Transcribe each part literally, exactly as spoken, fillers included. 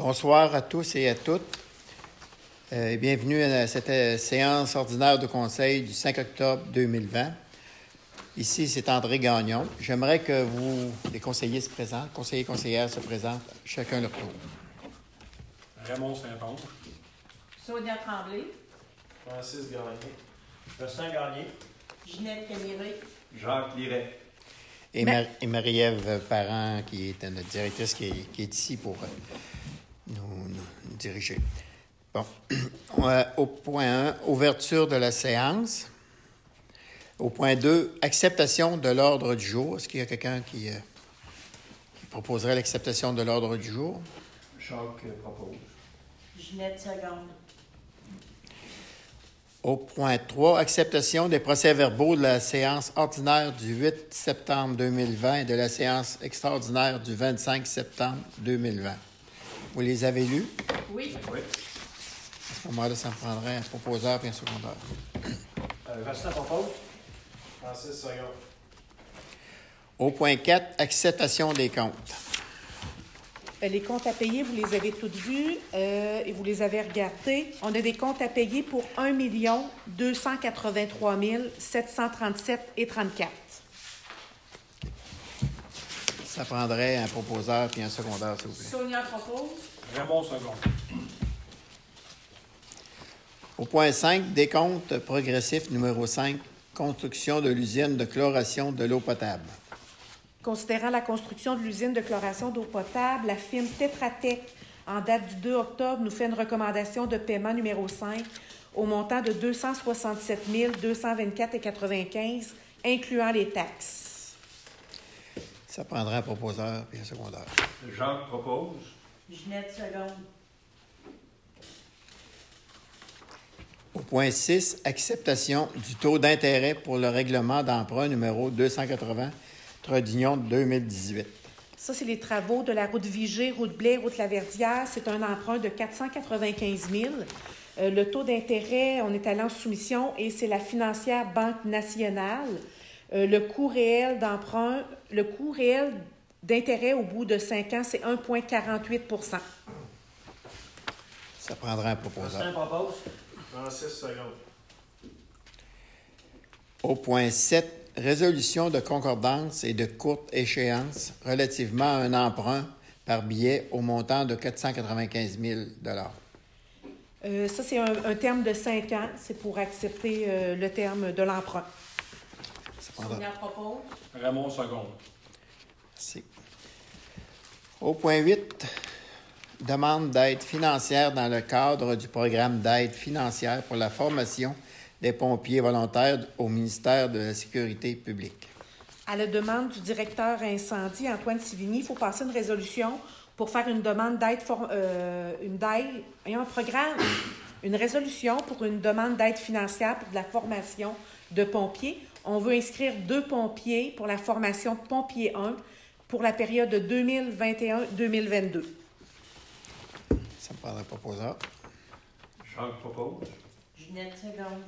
Bonsoir à tous et à toutes euh, et bienvenue à cette euh, séance ordinaire de conseil du cinq octobre deux mille vingt. Ici, c'est André Gagnon. J'aimerais que vous, les conseillers se présentent, conseillers et conseillères se présentent, chacun leur tour. Raymond Saint-Onge. Sonia Tremblay. Francis Gagné. Justin Gagné. Ginette Camiré. Jacques Liret. Et, Mais... Mar- et Marie-Ève Parent, qui est notre directrice, qui est, qui est ici pour euh, nous, nous, nous diriger. Bon. Euh, au point un, ouverture de la séance. Au point deux, acceptation de l'ordre du jour. Est-ce qu'il y a quelqu'un qui, euh, qui proposerait l'acceptation de l'ordre du jour? Jacques euh, propose. Ginette Seconde. Au point trois, acceptation des procès-verbaux de la séance ordinaire du huit septembre deux mille vingt et de la séance extraordinaire du vingt-cinq septembre deux mille vingt. Vous les avez lus? Oui. Oui. À ce moment-là, ça me prendrait un proposeur et un secondaire. Euh, Justin propose. Francis Seconde. Au point quatre, acceptation des comptes. Euh, Les comptes à payer, vous les avez toutes vus euh, et vous les avez regardés. On a des comptes à payer pour un million deux cent quatre-vingt-trois mille sept cent trente-sept et trente-quatre. Ça prendrait un proposeur et un secondaire, s'il vous plaît. Sonia propose. Raymond Second. Au point cinq, décompte progressif numéro cinq, construction de l'usine de chloration de l'eau potable. Considérant la construction de l'usine de chloration d'eau potable, la firme Tetra Tech, en date du deux octobre, nous fait une recommandation de paiement numéro cinq au montant de deux cent soixante-sept mille deux cent vingt-quatre virgule quatre-vingt-quinze, incluant les taxes. Ça prendrait un proposeur et un secondaire. Jacques propose. Ginette Seconde. Au point six, acceptation du taux d'intérêt pour le règlement d'emprunt numéro deux cent quatre-vingts, Trodignon deux mille dix-huit. Ça, c'est les travaux de la route Vigée, route Blais, route Laverdière. C'est un emprunt de quatre cent quatre-vingt-quinze mille. Euh, le taux d'intérêt, on est allé en soumission et c'est la financière Banque nationale. Euh, le coût réel d'emprunt, le coût réel d'intérêt au bout de cinq ans, c'est un virgule quarante-huit pour cent. Ça prendrait un proposeur. Justin propose. Francis Seconde. Au point sept, résolution de concordance et de courte échéance relativement à un emprunt par billet au montant de quatre cent quatre-vingt-quinze mille dollars. Euh, ça, c'est un, un terme de cinq ans. C'est pour accepter euh, le terme de l'emprunt. Ça prendra... Sonia propose. Raymond Second. Merci. Au point huit, demande d'aide financière dans le cadre du programme d'aide financière pour la formation des pompiers volontaires au ministère de la Sécurité publique. À la demande du directeur incendie, Antoine Sivigny, il faut passer une résolution pour faire une demande d'aide, for- euh, une d'aide, et un programme, une résolution pour une demande d'aide financière pour de la formation de pompiers. On veut inscrire deux pompiers pour la formation pompier un pour la période de deux mille vingt et un à deux mille vingt-deux. Ça me prendrait un proposeur. Jacques propose. Ginette Seconde.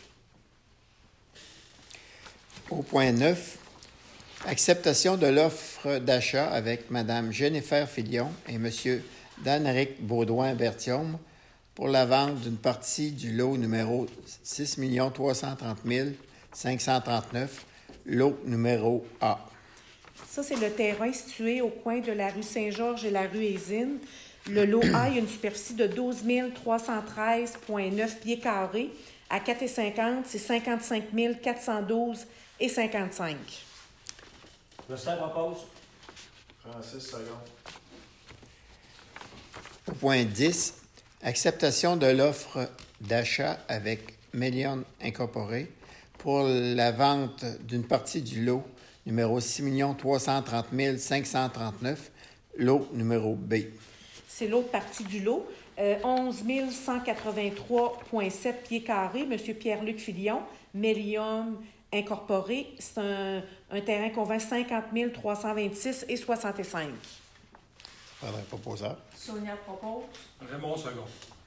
Au point neuf, acceptation de l'offre d'achat avec Mme Jennifer Filion et M. Dan-Éric Baudouin-Berthiaume pour la vente d'une partie du lot numéro six millions trois cent trente mille cinq cent trente-neuf, lot numéro A. Ça, c'est le terrain situé au coin de la rue Saint-Georges et la rue Hésine. Le lot A, il y a une superficie de douze mille trois cent treize virgule neuf pieds carrés. À quatre virgule cinquante, c'est cinquante-cinq mille quatre cent douze et cinquante-cinq. Justin propose. Francis Seconde. Au point dix, acceptation de l'offre d'achat avec Million Incorporé pour la vente d'une partie du lot numéro six millions trois cent trente mille cinq cent trente-neuf, lot numéro B. C'est l'autre partie du lot. Euh, onze mille cent quatre-vingt-trois virgule sept pieds carrés. M. Pierre-Luc Filion, Millium Incorporé. C'est un, un terrain qu'on vend cinquante mille trois cent vingt-six et soixante-cinq. Ça prendrait un proposeur. Sonia propose. Raymond Second.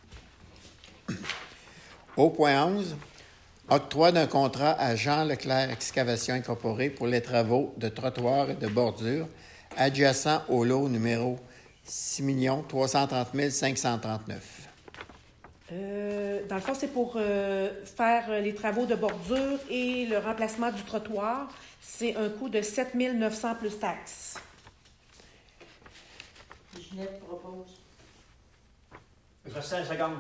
Au point onze, octroi d'un contrat à Jean Leclerc Excavation Incorporée pour les travaux de trottoirs et de bordures adjacents au lot numéro six millions trois cent trente mille cinq cent trente-neuf. Euh, dans le fond, c'est pour euh, faire les travaux de bordure et le remplacement du trottoir. C'est un coût de sept mille neuf cents plus taxes. Ginette propose. Reste cinq secondes.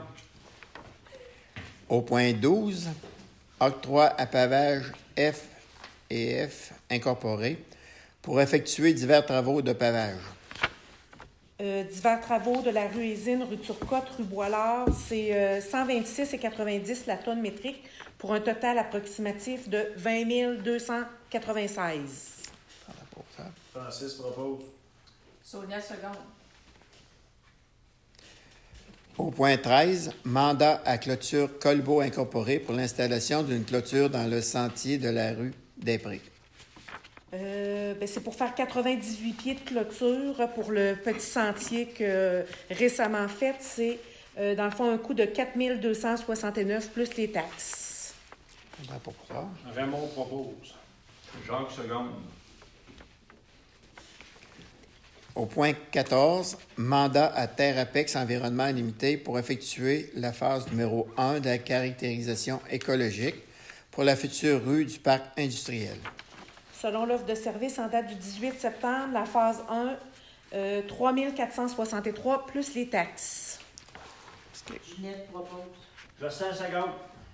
Au point douze, octroi à pavage F et F incorporés pour effectuer divers travaux de pavage. Euh, divers travaux de la rue Hésine, rue Turcotte, rue Boilard, c'est euh, cent vingt-six virgule quatre-vingt-dix la tonne métrique pour un total approximatif de vingt mille deux cent quatre-vingt-seize. Francis propose. Sonia seconde. Au point treize, mandat à clôture Colbeau incorporé pour l'installation d'une clôture dans le sentier de la rue des Prés. Euh, ben, c'est pour faire quatre-vingt-dix-huit pieds de clôture pour le petit sentier que récemment fait. C'est, euh, dans le fond, un coût de quatre mille deux cent soixante-neuf plus les taxes. On va pour ça. Raymond propose. Jacques seconde. Au point quatorze, mandat à Terre Apex Environnement Limité pour effectuer la phase numéro un de la caractérisation écologique pour la future rue du Parc industriel. Selon l'offre de service en date du dix-huit septembre, la phase un, euh, trois mille quatre cent soixante-trois plus les taxes. Ginette propose. Reste cinq secondes.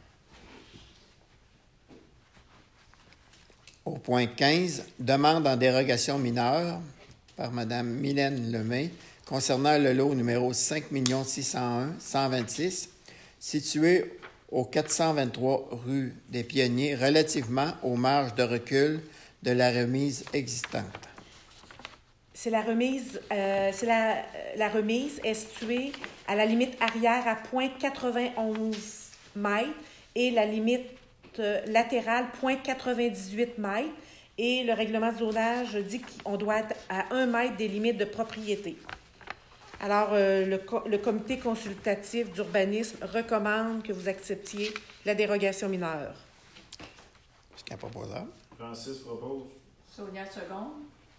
Au point quinze, demande en dérogation mineure par Mme Mylène Lemay concernant le lot numéro cinq six cent un cent vingt-six situé au quatre cent vingt-trois rue des Pionniers relativement aux marges de recul de la remise existante. C'est la remise, euh, c'est la, la remise est située à la limite arrière à point quatre-vingt-onze mètres et la limite euh, latérale point quatre-vingt-dix-huit mètres. Et le règlement de zonage dit qu'on doit être à un mètre des limites de propriété. Alors, euh, le, co- le comité consultatif d'urbanisme recommande que vous acceptiez la dérogation mineure. Est-ce qu'il y a un proposeur? Francis propose. Sonia seconde.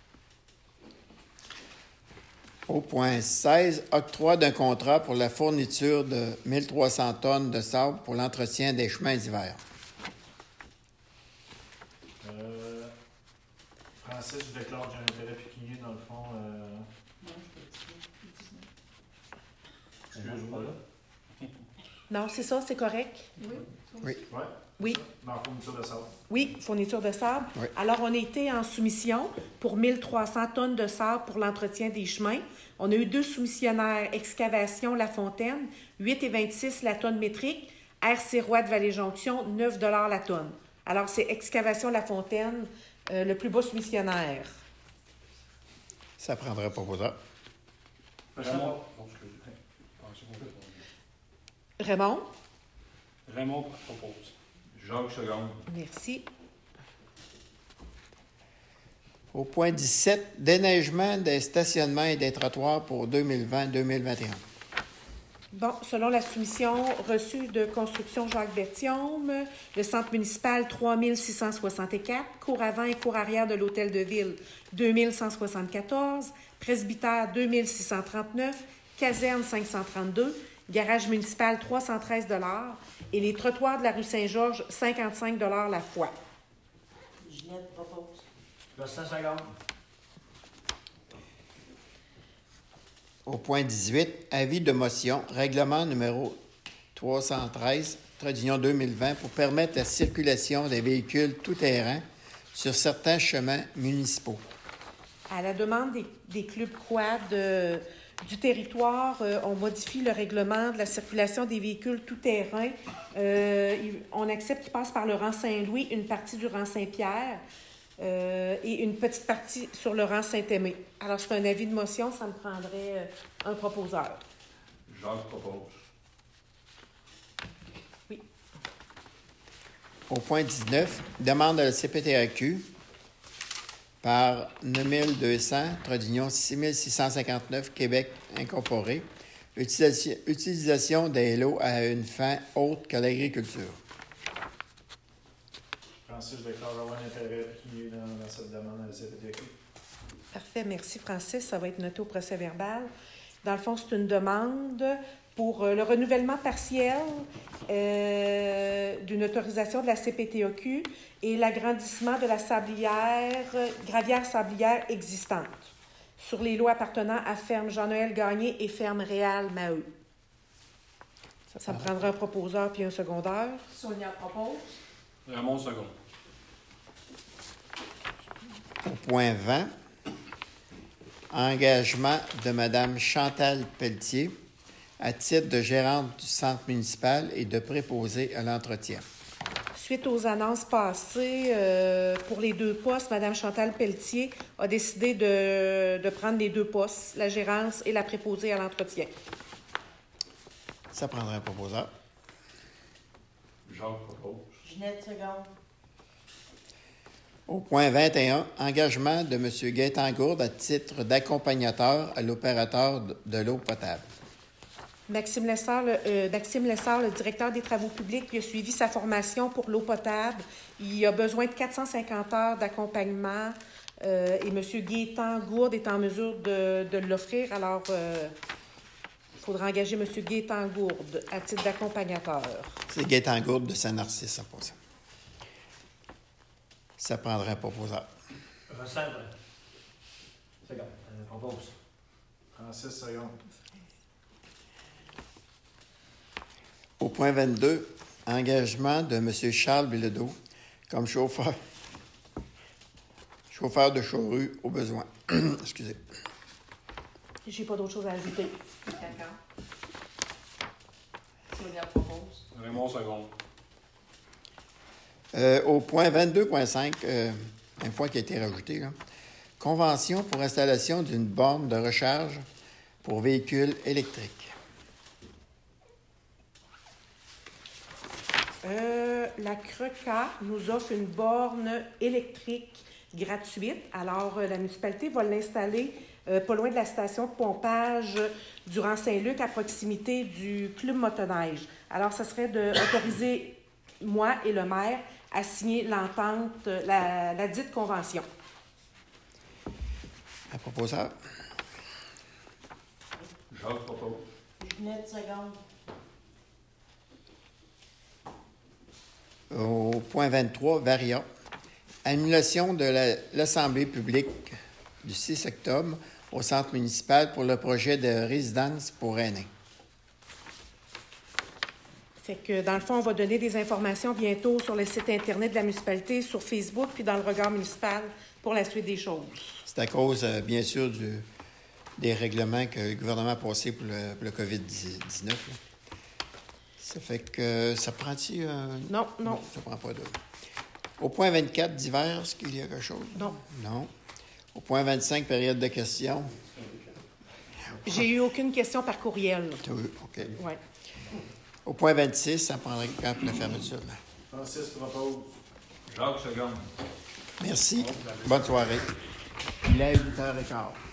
Au point seize, octroi d'un contrat pour la fourniture de mille trois cents tonnes de sable pour l'entretien des chemins d'hiver. Euh, Francis, je déclare que j'ai un intérêt pécunier dans le fond. Euh, Non, je peux dire. Excuse-moi là. Non, c'est ça, c'est correct? Oui. Oui. Ouais. Oui. Dans la fourniture de sable. Oui, fourniture de sable. Oui. Alors, on a été en soumission pour mille trois cents tonnes de sable pour l'entretien des chemins. On a eu deux soumissionnaires, Excavation La Fontaine, huit virgule vingt-six la tonne métrique, R C Roy de Vallée-Jonction, neuf dollars la tonne. Alors, c'est Excavation La Fontaine, euh, le plus bas soumissionnaire. Ça prendrait proposeur. Raymond. Oh, excusez. Pensez qu'on fait pas. Raymond? Raymond propose. Jacques seconde. Merci. Au point dix-sept, déneigement des stationnements et des trottoirs pour deux mille vingt deux mille vingt et un. Bon, selon la soumission reçue de Construction Jacques Berthiaume, le centre municipal trois mille six cent soixante-quatre, cour avant et cour arrière de l'hôtel de ville deux mille cent soixante-quatorze, presbytère deux mille six cent trente-neuf, caserne cinq cent trente-deux, garage municipal trois cent treize dollars et les trottoirs de la rue Saint-Georges cinquante-cinq dollars la fois. Ginette propose. Reste cinq secondes. Au point dix-huit, avis de motion, règlement numéro trois cent treize, trait d'union deux mille vingt, pour permettre la circulation des véhicules tout-terrain sur certains chemins municipaux. À la demande des, des clubs quad euh, du territoire, euh, on modifie le règlement de la circulation des véhicules tout-terrain. Euh, il- on accepte qu'ils passent par le rang Saint-Louis, une partie du rang Saint-Pierre euh, et une petite partie sur le rang Saint-Aimé. Alors, c'est un avis de motion, ça me prendrait euh, un proposeur. Jacques propose. Oui. Au point dix-neuf, demande de la C P T A Q par neuf mille deux cents, trait d'union six mille six cent cinquante-neuf, Québec incorporé, utilisation, utilisation des lots à une fin autre que l'agriculture. Francis, je déclare avoir un intérêt pécunier dans, dans cette demande à la C P T A Q. Parfait, merci Francis. Ça va être noté au procès verbal. Dans le fond, c'est une demande pour euh, le renouvellement partiel euh, d'une autorisation de la C P T A Q et l'agrandissement de la sablière, gravière sablière existante sur les lots appartenant à Ferme Jean-Noël Gagné et Ferme Réal Maheu. Ça, ça prendra un proposeur puis un secondaire. Sonia propose. Raymond second. Au point vingt, engagement de Mme Chantal Pelletier à titre de gérante du centre municipal et de préposée à l'entretien. Suite aux annonces passées euh, pour les deux postes, Mme Chantal Pelletier a décidé de, de prendre les deux postes, la gérance et la préposée à l'entretien. Ça prendrait un proposeur. Jacques propose. Ginette seconde. Au point vingt et un, engagement de M. Gaétan Gourde à titre d'accompagnateur à l'opérateur de, de l'eau potable. Maxime Lessard, le, euh, Maxime Lessard, le directeur des travaux publics, il a suivi sa formation pour l'eau potable. Il a besoin de quatre cent cinquante heures d'accompagnement euh, et M. Gaétan Gourde est en mesure de, de l'offrir. Alors, euh, il faudra engager M. Gaétan Gourde à titre d'accompagnateur. C'est Gaétan Gourde de Saint-Narcisse, pour ça. Ça prendrait un proposeur. Ressemble. Seconde. Euh, propose. Francis seconde. Au point vingt-deux, engagement de M. Charles Bilodeau comme chauffeur, chauffeur de charrue au besoin. Excusez. J'ai pas d'autre chose à ajouter. D'accord. Sonia propose. Raymond second. Euh, au point vingt-deux point cinq, euh, un point qui a été rajouté, là. Convention pour installation d'une borne de recharge pour véhicules électriques. Euh, la CRECA nous offre une borne électrique gratuite. Alors, euh, la municipalité va l'installer euh, pas loin de la station de pompage du Rang-Saint-Luc, à proximité du club motoneige. Alors, ça serait d'autoriser moi et le maire à signer l'entente, la, la dite convention. Un proposeur. Jacques propose. Ginette seconde. Au point vingt-trois, Varia. Annulation de la- l'Assemblée publique du six octobre au centre municipal pour le projet de résidence pour aînés. Fait que, dans le fond, on va donner des informations bientôt sur le site Internet de la municipalité, sur Facebook, puis dans le regard municipal pour la suite des choses. C'est à cause, euh, bien sûr, du, des règlements que le gouvernement a passés pour le, pour le covid dix-neuf. Là. Ça fait que ça prend-il un... Non, non, Ça prend pas de... Au point vingt-quatre, divers, est-ce qu'il y a quelque chose? non. Non. Au point vingt-cinq, période de questions. J'ai eu aucune question par courriel. T'as eu? OK. Ouais. Au point vingt-six, ça prendrait quand pour la fermeture. Là. Francis propose. Jacques second. Merci. Bonne soirée. Il est huit heures quinze.